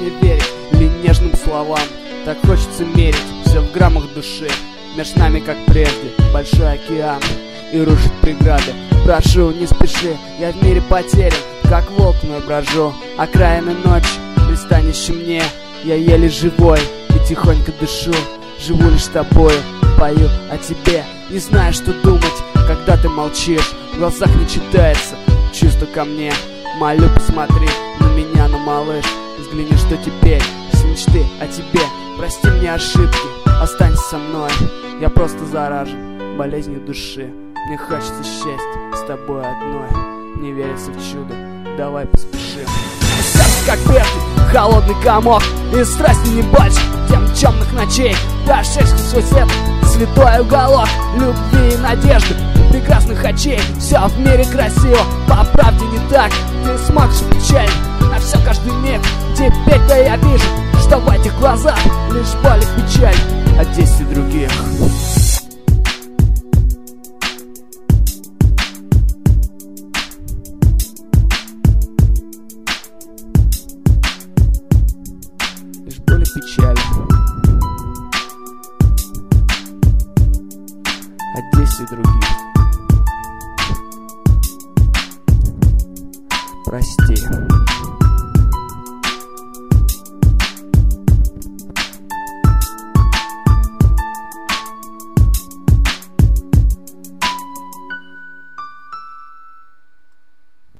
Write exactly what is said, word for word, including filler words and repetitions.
мне верить ли нежным словам? Так хочется мерить все в граммах души. Меж нами, как прежде, большой океан и рушит преграды. Прошу, не спеши, я в мире потерян, как волк мой брожу. Окраины ночи, пристанище мне, я еле живой и тихонько дышу. Живу лишь тобою, пою о тебе, не знаю, что думать, когда ты молчишь. В глазах не читается чувство ко мне. Молю, посмотри на меня, ну, малыш, взгляни, что теперь все мечты о тебе. Прости мне ошибки, останься со мной. Я просто заражен болезнью души. Мне хочется счастья с тобой одной. Не верится в чудо, давай поспешим. Сердце как прежде, холодный комок, и страсти не больше тем темных ночей, прошедших свой свет, святой уголок любви и надежды, прекрасных очей. Все в мире красиво, по правде не так. Ты смотришь печаль на все каждый миг. Теперь-то я вижу, что в этих глазах лишь боль и печаль от действий других. Лишь боль и печаль от действий других. Прости.